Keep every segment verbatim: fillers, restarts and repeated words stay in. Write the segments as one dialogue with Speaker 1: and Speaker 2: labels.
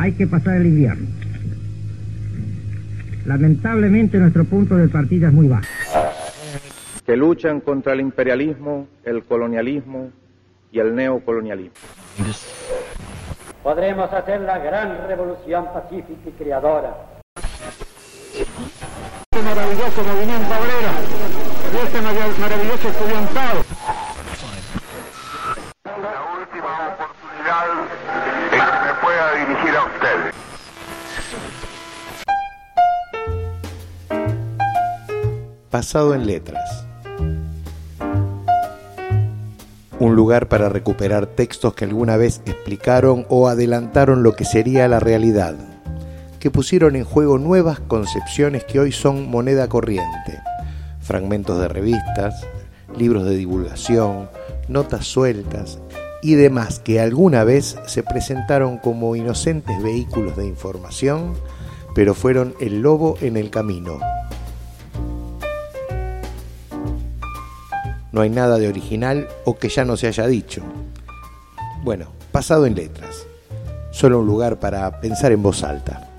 Speaker 1: hay que pasar el invierno. Lamentablemente nuestro punto de partida es muy bajo.
Speaker 2: Que luchan contra el imperialismo, el colonialismo y el neocolonialismo.
Speaker 3: Podremos hacer la gran revolución pacífica y creadora.
Speaker 4: Este maravilloso movimiento obrero y este maravilloso estudiantado.
Speaker 5: La última oportunidad en que me pueda dirigir a ustedes.
Speaker 6: Pasado en letras. Un lugar para recuperar textos que alguna vez explicaron o adelantaron lo que sería la realidad, que pusieron en juego nuevas concepciones que hoy son moneda corriente, fragmentos de revistas, libros de divulgación, notas sueltas y demás que alguna vez se presentaron como inocentes vehículos de información, pero fueron el lobo en el camino. No hay nada de original o que ya no se haya dicho. Bueno, pasado en letras. Solo un lugar para pensar en voz alta.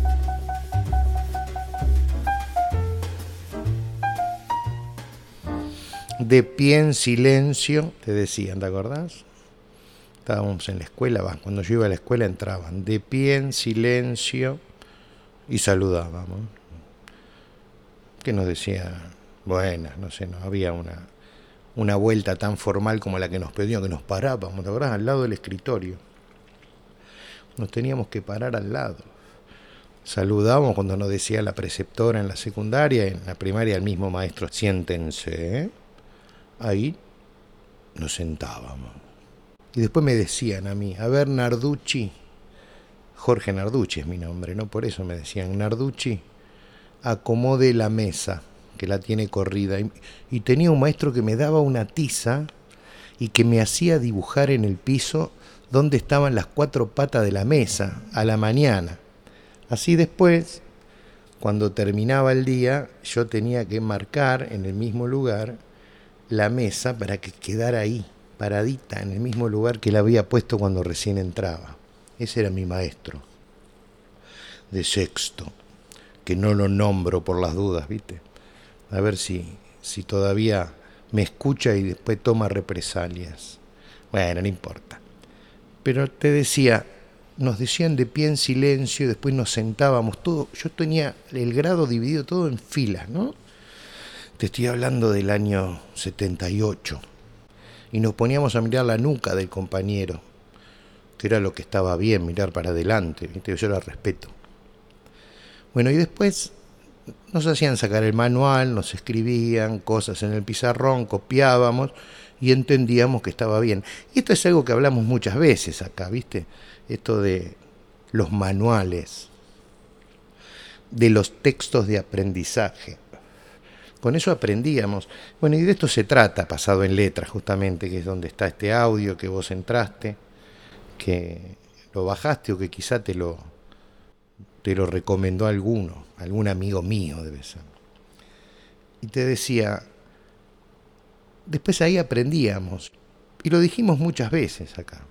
Speaker 6: De pie en silencio, te decían, ¿te acordás? Estábamos en la escuela, va, cuando yo iba a la escuela entraban. De pie en silencio y saludábamos. Que nos decía, buenas, no sé, no había una... una vuelta tan formal como la que nos pedían, que nos parábamos, ¿te acordás? Al lado del escritorio. Nos teníamos que parar al lado. Saludábamos cuando nos decía la preceptora en la secundaria, en la primaria el mismo maestro, siéntense, ¿eh? Ahí nos sentábamos. Y después me decían a mí, a ver, Narducci, Jorge Narducci es mi nombre, ¿no? Por eso me decían, Narducci, acomode la mesa, que la tiene corrida, y, y tenía un maestro que me daba una tiza y que me hacía dibujar en el piso dónde estaban las cuatro patas de la mesa a la mañana. Así después, cuando terminaba el día, yo tenía que marcar en el mismo lugar la mesa para que quedara ahí, paradita, en el mismo lugar que la había puesto cuando recién entraba. Ese era mi maestro, de sexto, que no lo nombro por las dudas, ¿viste? A ver si, si todavía me escucha y después toma represalias. Bueno, no importa. Pero te decía, nos decían de pie en silencio y después nos sentábamos todo. Yo tenía el grado dividido todo en filas, ¿no? Te estoy hablando del año setenta y ocho. Y nos poníamos a mirar la nuca del compañero, que era lo que estaba bien, mirar para adelante, ¿viste? Yo la respeto. Bueno, y después nos hacían sacar el manual, nos escribían cosas en el pizarrón, copiábamos y entendíamos que estaba bien. Y esto es algo que hablamos muchas veces acá, ¿viste? Esto de los manuales, de los textos de aprendizaje. Con eso aprendíamos. Bueno, y de esto se trata, pasado en letras, justamente, que es donde está este audio que vos entraste, que lo bajaste o que quizá te lo... te lo recomendó alguno, algún amigo mío debe ser. Y te decía, después ahí aprendíamos, y lo dijimos muchas veces acá.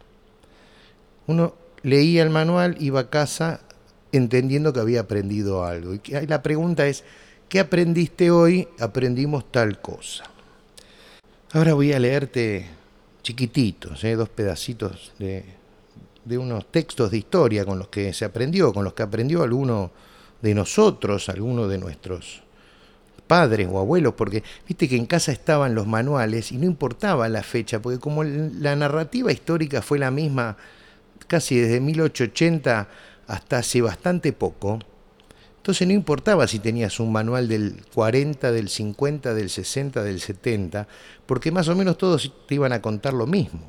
Speaker 6: Uno leía el manual, iba a casa entendiendo que había aprendido algo. Y la pregunta es, ¿qué aprendiste hoy? Aprendimos tal cosa. Ahora voy a leerte chiquititos, ¿eh? dos pedacitos de... de unos textos de historia con los que se aprendió, con los que aprendió alguno de nosotros, alguno de nuestros padres o abuelos, porque viste que en casa estaban los manuales y no importaba la fecha, porque como la narrativa histórica fue la misma casi desde mil ochocientos ochenta hasta hace bastante poco, entonces no importaba si tenías un manual del cuarenta, del cincuenta, del sesenta, del setenta, porque más o menos todos te iban a contar lo mismo.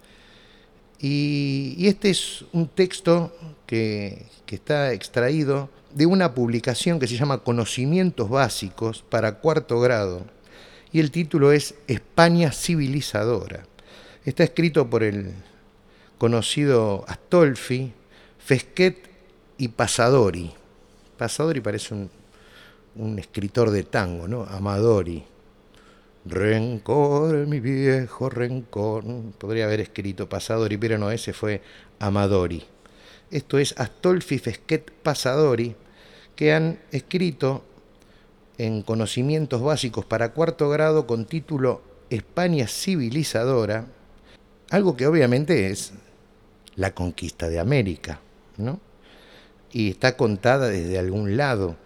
Speaker 6: Y, y este es un texto que, que está extraído de una publicación que se llama Conocimientos Básicos para Cuarto Grado, y el título es España Civilizadora. Está escrito por el conocido Astolfi, Fesquet y Passadori. Passadori parece un, un escritor de tango, ¿no? Amadori. Rencor, mi viejo rencor. Podría haber escrito Passadori, pero no, ese fue Amadori. esto es Astolfi Fesquet Passadori, que han escrito en Conocimientos Básicos para Cuarto Grado con título España Civilizadora, algo que obviamente es la conquista de América, ¿no? Y está contada desde algún lado,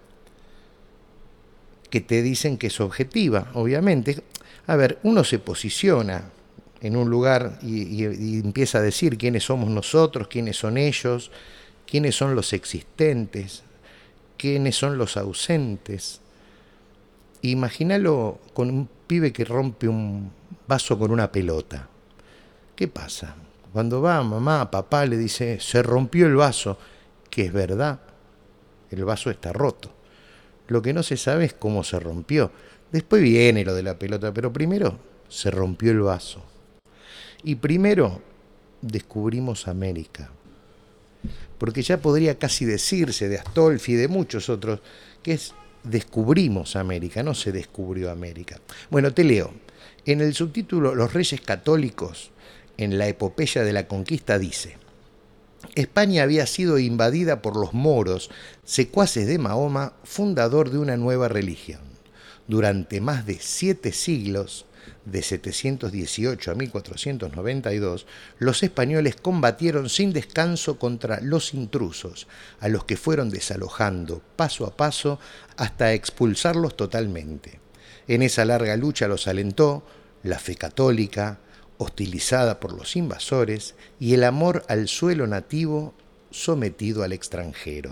Speaker 6: que te dicen que es objetiva, obviamente. A ver, uno se posiciona en un lugar y, y, y empieza a decir quiénes somos nosotros, quiénes son ellos, quiénes son los existentes, quiénes son los ausentes. Imagínalo con un pibe que rompe un vaso con una pelota. ¿Qué pasa? Cuando va mamá, papá le dice, se rompió el vaso, que es verdad, el vaso está roto. Lo que no se sabe es cómo se rompió. Después viene lo de la pelota, pero primero se rompió el vaso. Y primero descubrimos América. Porque ya podría casi decirse de Astolfi y de muchos otros que es descubrimos América, no se descubrió América. Bueno, te leo. En el subtítulo Los Reyes Católicos, en la epopeya de la conquista, dice: España había sido invadida por los moros, secuaces de Mahoma, fundador de una nueva religión. Durante más de siete siglos, de setecientos dieciocho a mil cuatrocientos noventa y dos, los españoles combatieron sin descanso contra los intrusos, a los que fueron desalojando paso a paso hasta expulsarlos totalmente. En esa larga lucha los alentó la fe católica, hostilizada por los invasores, y el amor al suelo nativo sometido al extranjero.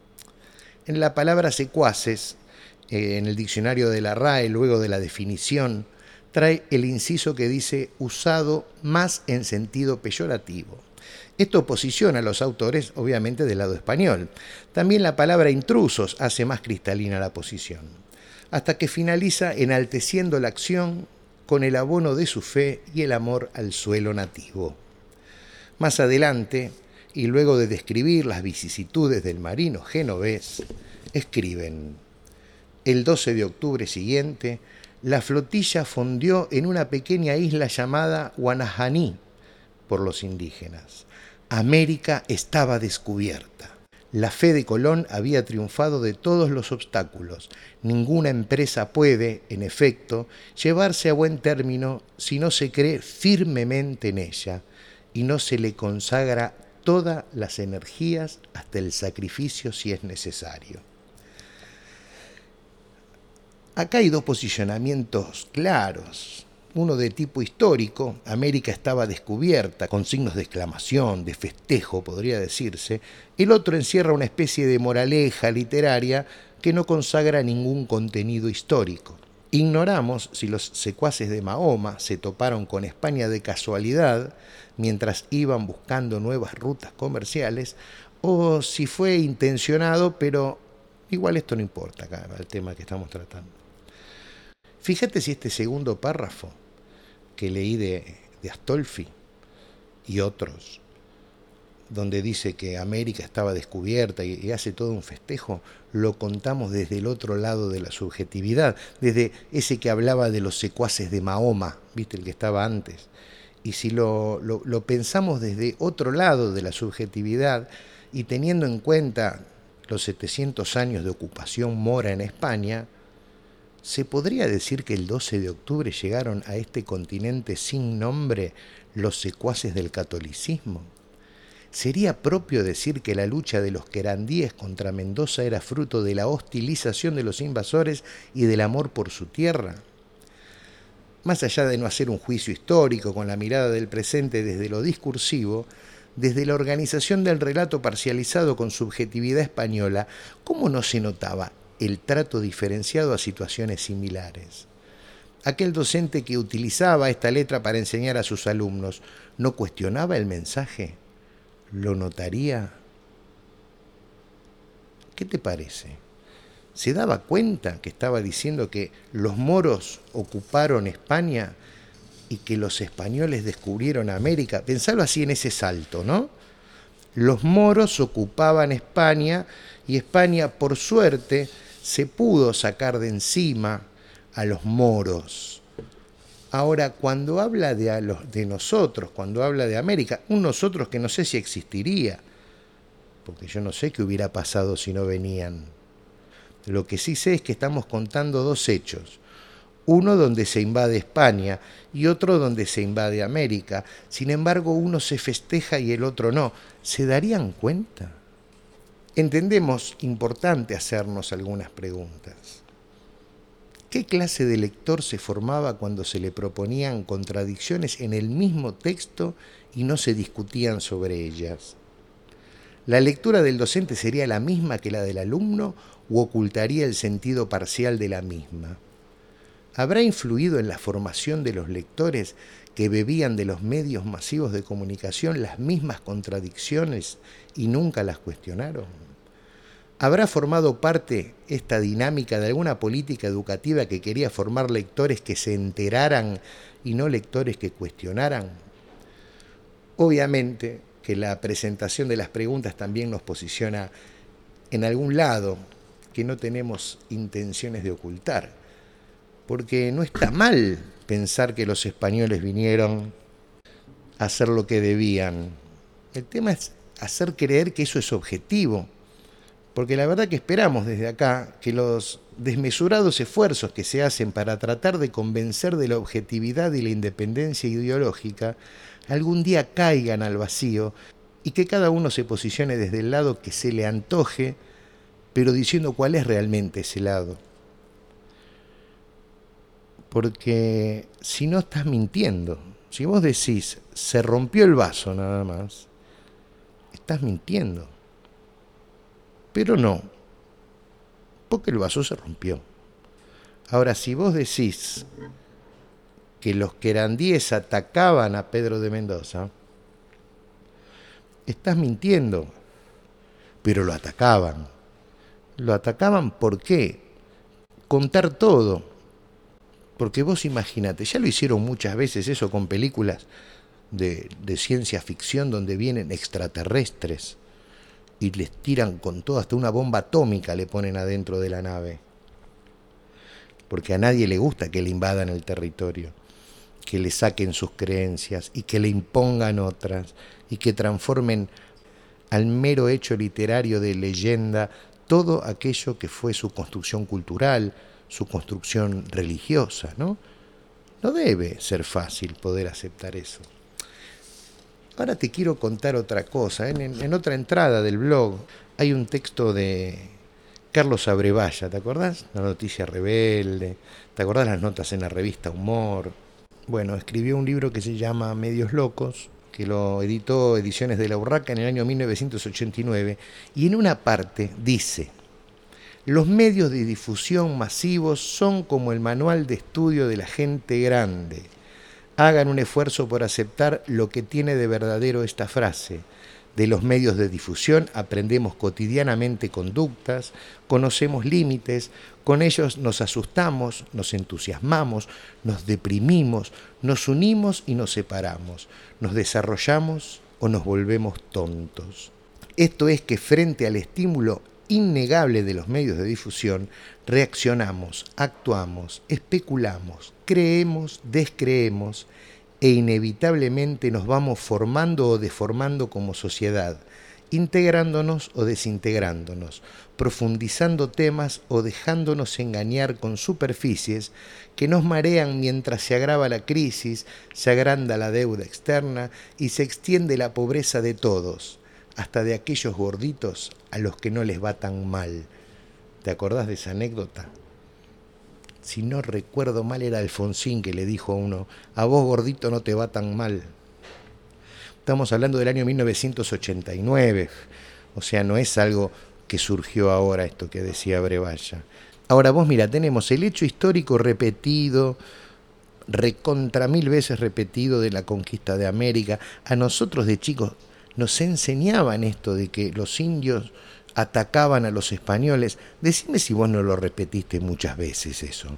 Speaker 6: En la palabra secuaces, eh, en el diccionario de la R A E, luego de la definición, trae el inciso que dice usado más en sentido peyorativo. Esto posiciona a los autores, obviamente, del lado español. También la palabra intrusos hace más cristalina la posición, hasta que finaliza enalteciendo la acción con el abono de su fe y el amor al suelo nativo. Más adelante, y luego de describir las vicisitudes del marino genovés, escriben: el doce de octubre siguiente, la flotilla fondeó en una pequeña isla llamada Guanajaní por los indígenas. América estaba descubierta. La fe de Colón había triunfado de todos los obstáculos. Ninguna empresa puede, en efecto, llevarse a buen término si no se cree firmemente en ella y no se le consagra todas las energías hasta el sacrificio si es necesario. Acá hay dos posicionamientos claros. Uno de tipo histórico, América estaba descubierta, con signos de exclamación, de festejo, podría decirse. El otro encierra una especie de moraleja literaria que no consagra ningún contenido histórico. Ignoramos si los secuaces de Mahoma se toparon con España de casualidad mientras iban buscando nuevas rutas comerciales, o si fue intencionado, pero igual esto no importa acá, el tema que estamos tratando. Fíjate si este segundo párrafo que leí de, de Astolfi y otros, donde dice que América estaba descubierta y, y hace todo un festejo, lo contamos desde el otro lado de la subjetividad, desde ese que hablaba de los secuaces de Mahoma, viste, el que estaba antes. Y si lo, lo, lo pensamos desde otro lado de la subjetividad y teniendo en cuenta los setecientos años de ocupación mora en España, ¿se podría decir que el doce de octubre llegaron a este continente sin nombre los secuaces del catolicismo? ¿Sería propio decir que la lucha de los querandíes contra Mendoza era fruto de la hostilización de los invasores y del amor por su tierra? Más allá de no hacer un juicio histórico con la mirada del presente desde lo discursivo, desde la organización del relato parcializado con subjetividad española, ¿cómo no se notaba el trato diferenciado a situaciones similares? Aquel docente que utilizaba esta letra para enseñar a sus alumnos, ¿no cuestionaba el mensaje? ¿Lo notaría? ¿Qué te parece? ¿Se daba cuenta que estaba diciendo que los moros ocuparon España y que los españoles descubrieron América? Pensalo así en ese salto, ¿no? Los moros ocupaban España y España, por suerte, se pudo sacar de encima a los moros. Ahora, cuando habla de, a los, de nosotros, cuando habla de América, un nosotros que no sé si existiría, porque yo no sé qué hubiera pasado si no venían. Lo que sí sé es que estamos contando dos hechos. Uno donde se invade España y otro donde se invade América. Sin embargo, uno se festeja y el otro no. ¿Se darían cuenta? Entendemos importante hacernos algunas preguntas. ¿Qué clase de lector se formaba cuando se le proponían contradicciones en el mismo texto y no se discutían sobre ellas? ¿La lectura del docente sería la misma que la del alumno o ocultaría el sentido parcial de la misma? ¿Habrá influido en la formación de los lectores que bebían de los medios masivos de comunicación las mismas contradicciones y nunca las cuestionaron? ¿Habrá formado parte esta dinámica de alguna política educativa que quería formar lectores que se enteraran y no lectores que cuestionaran? Obviamente que la presentación de las preguntas también nos posiciona en algún lado que no tenemos intenciones de ocultar. Porque no está mal pensar que los españoles vinieron a hacer lo que debían. El tema es hacer creer que eso es objetivo. Porque la verdad que esperamos desde acá que los desmesurados esfuerzos que se hacen para tratar de convencer de la objetividad y la independencia ideológica algún día caigan al vacío y que cada uno se posicione desde el lado que se le antoje, pero diciendo cuál es realmente ese lado. Porque si no estás mintiendo, si vos decís, se rompió el vaso nada más, estás mintiendo. Pero no, porque el vaso se rompió. Ahora, si vos decís que los querandíes atacaban a Pedro de Mendoza, estás mintiendo, pero lo atacaban. Lo atacaban ¿por qué? Contar todo. Porque vos imagínate, ya lo hicieron muchas veces eso con películas de, de ciencia ficción donde vienen extraterrestres y les tiran con todo, hasta una bomba atómica le ponen adentro de la nave. Porque a nadie le gusta que le invadan el territorio, que le saquen sus creencias y que le impongan otras y que transformen al mero hecho literario de leyenda todo aquello que fue su construcción cultural, su construcción religiosa, ¿no? No debe ser fácil poder aceptar eso. Ahora te quiero contar otra cosa. En, en, en otra entrada del blog hay un texto de Carlos Abrevaya, ¿te acordás? La noticia rebelde, ¿te acordás las notas en la revista Humor? Bueno, escribió un libro que se llama Medios Locos, que lo editó Ediciones de la Urraca en el año mil novecientos ochenta y nueve, y en una parte dice: los medios de difusión masivos son como el manual de estudio de la gente grande. Hagan un esfuerzo por aceptar lo que tiene de verdadero esta frase. De los medios de difusión aprendemos cotidianamente conductas, conocemos límites, con ellos nos asustamos, nos entusiasmamos, nos deprimimos, nos unimos y nos separamos, nos desarrollamos o nos volvemos tontos. Esto es que frente al estímulo innegable de los medios de difusión, reaccionamos, actuamos, especulamos, creemos, descreemos e inevitablemente nos vamos formando o deformando como sociedad, integrándonos o desintegrándonos, profundizando temas o dejándonos engañar con superficies que nos marean mientras se agrava la crisis, se agranda la deuda externa y se extiende la pobreza de todos, hasta de aquellos gorditos a los que no les va tan mal. ¿Te acordás de esa anécdota? Si no recuerdo mal, era Alfonsín que le dijo a uno: a vos gordito no te va tan mal. Estamos hablando del año mil novecientos ochenta y nueve, o sea, no es algo que surgió ahora esto que decía Abrevaya. Ahora vos mira, tenemos el hecho histórico repetido, recontra mil veces repetido, de la conquista de América. A nosotros de chicos nos enseñaban esto de que los indios atacaban a los españoles. Decime si vos no lo repetiste muchas veces eso.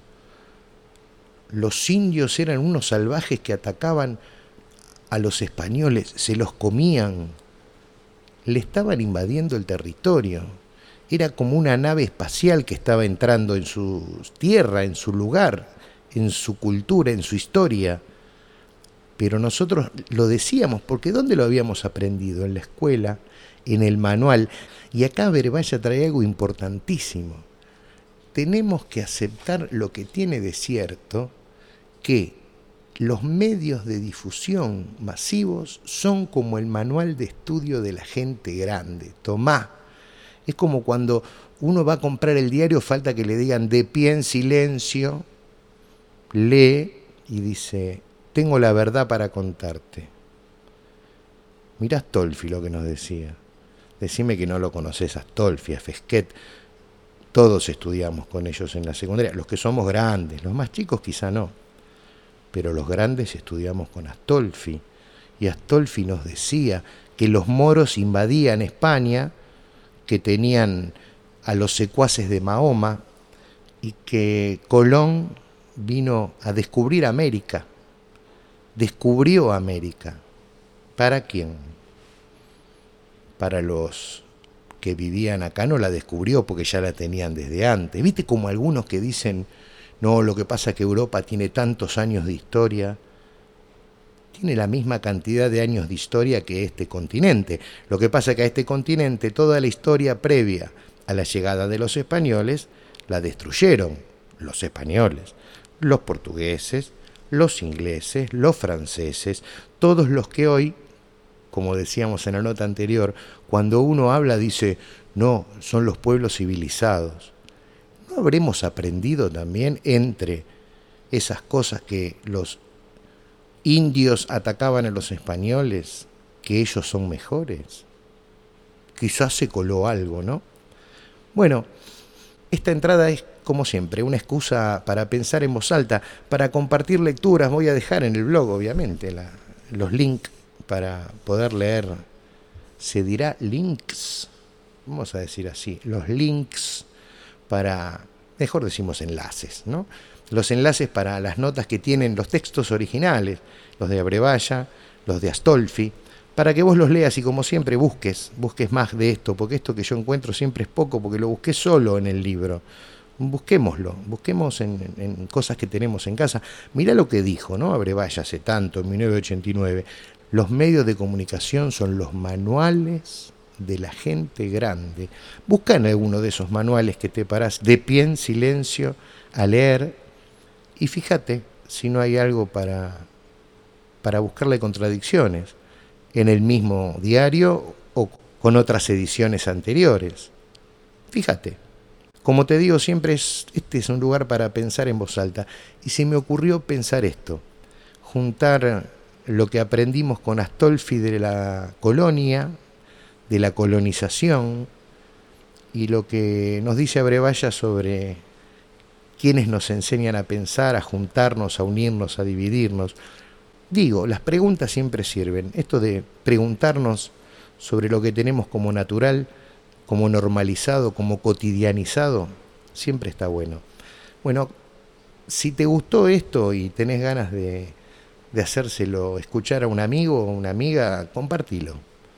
Speaker 6: Los indios eran unos salvajes que atacaban a los españoles, se los comían, le estaban invadiendo el territorio. Era como una nave espacial que estaba entrando en su tierra, en su lugar, en su cultura, en su historia. pero nosotros lo decíamos, porque ¿dónde lo habíamos aprendido? En la escuela, en el manual. Y acá Berbaya trae algo importantísimo. Tenemos que aceptar lo que tiene de cierto, que los medios de difusión masivos son como el manual de estudio de la gente grande. Tomá. Es como cuando uno va a comprar el diario, falta que le digan de pie en silencio, lee y dice, tengo la verdad para contarte. Mirá Astolfi lo que nos decía. Decime que no lo conoces a Astolfi, a Fesquet. Todos estudiamos con ellos en la secundaria. Los que somos grandes, los más chicos quizá no. Pero los grandes estudiamos con Astolfi. Y Astolfi nos decía que los moros invadían España, que tenían a los secuaces de Mahoma y que Colón vino a descubrir América. Descubrió América. ¿Para quién? Para los que vivían acá no la descubrió porque ya la tenían desde antes. ¿Viste como algunos que dicen, no, lo que pasa es que Europa tiene tantos años de historia? Tiene la misma cantidad de años de historia que este continente. Lo que pasa es que a este continente toda la historia previa a la llegada de los españoles la destruyeron los españoles, los portugueses, los ingleses, los franceses, todos los que hoy, como decíamos en la nota anterior, cuando uno habla dice, no, son los pueblos civilizados. ¿No habremos aprendido también entre esas cosas que los indios atacaban a los españoles, que ellos son mejores? Quizás se coló algo, ¿no? Bueno, esta entrada es, como siempre, una excusa para pensar en voz alta, para compartir lecturas. Voy a dejar en el blog, obviamente, la, los links para poder leer. Se dirá links, vamos a decir así, los links para, mejor decimos enlaces, ¿no? Los enlaces para las notas que tienen los textos originales, los de Abrevaya, los de Astolfi, para que vos los leas y como siempre busques, busques más de esto, porque esto que yo encuentro siempre es poco, porque lo busqué solo en el libro. Busquémoslo, busquemos en, en cosas que tenemos en casa. Mirá lo que dijo, ¿no? Abrevaya hace tanto, en mil novecientos ochenta y nueve. Los medios de comunicación son los manuales de la gente grande. Busca en alguno de esos manuales que te parás de pie en silencio a leer y fíjate si no hay algo para, para buscarle contradicciones en el mismo diario o con otras ediciones anteriores. Fíjate. Como te digo siempre, es, este es un lugar para pensar en voz alta. Y se me ocurrió pensar esto, juntar lo que aprendimos con Astolfi de la colonia, de la colonización, y lo que nos dice Abrevaya sobre quienes nos enseñan a pensar, a juntarnos, a unirnos, a dividirnos. Digo, las preguntas siempre sirven. Esto de preguntarnos sobre lo que tenemos como natural, como normalizado, como cotidianizado, siempre está bueno. Bueno, si te gustó esto y tenés ganas de, de hacérselo escuchar a un amigo o una amiga, compartilo.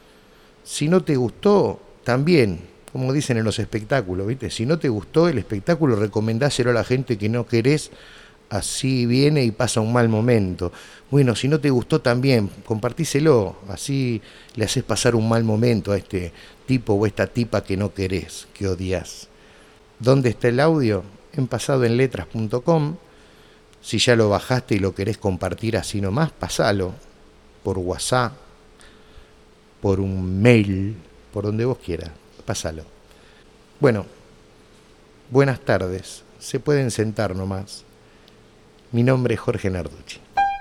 Speaker 6: Si no te gustó, también, como dicen en los espectáculos, ¿viste? Si no te gustó el espectáculo, recomendáselo a la gente que no querés, así viene y pasa un mal momento. Bueno, si no te gustó también, compartíselo, así le haces pasar un mal momento a este tipo o esta tipa que no querés, que odias. ¿Dónde está el audio? En pasado en letras punto com. Si ya lo bajaste y lo querés compartir así nomás, pasalo por WhatsApp, por un mail, por donde vos quieras, pasalo. Bueno, buenas tardes, se pueden sentar nomás. Mi nombre es Jorge Narducci.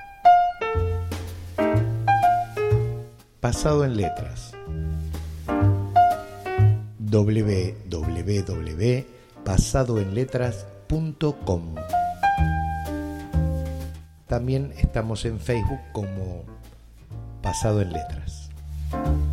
Speaker 6: Pasado en letras. doble u doble u doble u punto pasado en letras punto com. También estamos en Facebook como Pasado en Letras.